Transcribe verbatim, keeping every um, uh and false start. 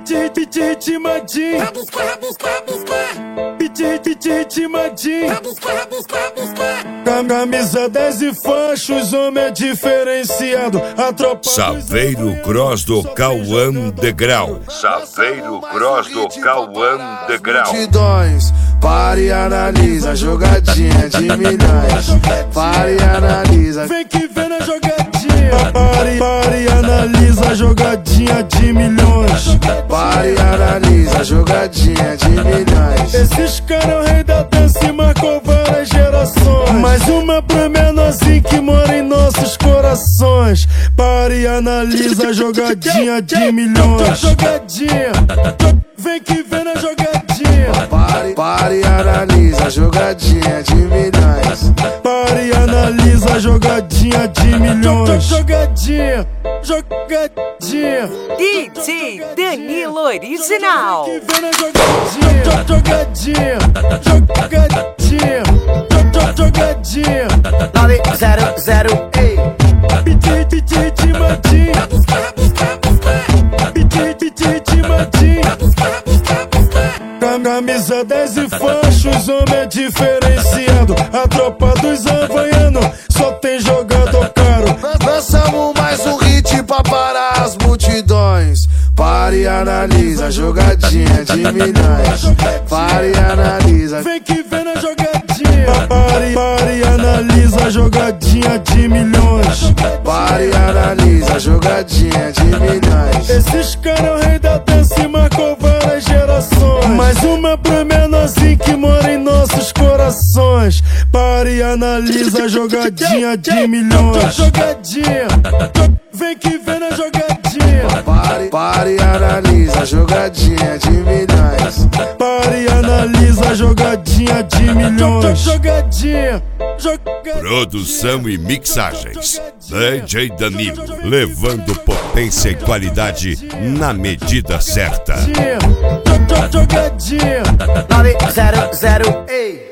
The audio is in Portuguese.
Piti, piti, ritmadinho. Rabisca, rabisca, rabisca. Piti, piti, ritmadinho. Rabisca, rabisca, rabisca. Camisa dez e fachos, homem é diferenciado. A tropa Saveiro Cross do Cauã Degrau. Saveiro Cross do Cauã Degrau. Multidões, pare e analisa, jogadinha de milhões. Pare e analisa, vem que vem na jogadinha. Pare, pare e analisa, jogadinha de milhões. pare e analisa, jogadinha de milhões. Esses caras é o rei da dança e marcou várias gerações. Mais uma pra menorzinho que mora em nossos corações. Pare e analisa, jogadinha de milhões. Jogadinha, vem que vem na jogadinha. Pare, pare e analisa, jogadinha de milhões. Pare e analisa, jogadinha de milhões. Jogadinha, jogadinha. D J Danilo Original. Que vem na jogadinha, jogadinha, jogadinha, jogadinha. nove zero zero, ei. Piti, piti, ritmadinho. Rabisca, rabisca, rabisca. Piti, piti, ritmadinho. Rabisca, rabisca, rabisca. Camisa dez e fachos, homem é diferenciado. A tropa dos havaianos só tem jogador caro. Lançamos mais um hit pra parar as multidões. Pare e analisa, jogadinha de milhões. Pare e analisa, vem que vem na jogadinha. Pare, pare e analisa, jogadinha de milhões. pare e analisa, jogadinha de milhões. Esses caras é o rei da dança e marcou várias gerações. Mais uma pra menorzinho que mora em nossos corações. Pare e analisa, jogadinha de milhões. Jogadinha, vem que vem na jogadinha. Pare, pare e analisa, jogadinha de milhões. Pare e analisa, jogadinha de milhões. Jogadinha, jogadinha. Produção e mixagens D J Danilo, levando potência e qualidade na medida certa. Jogadinha, nove zero zero, ei.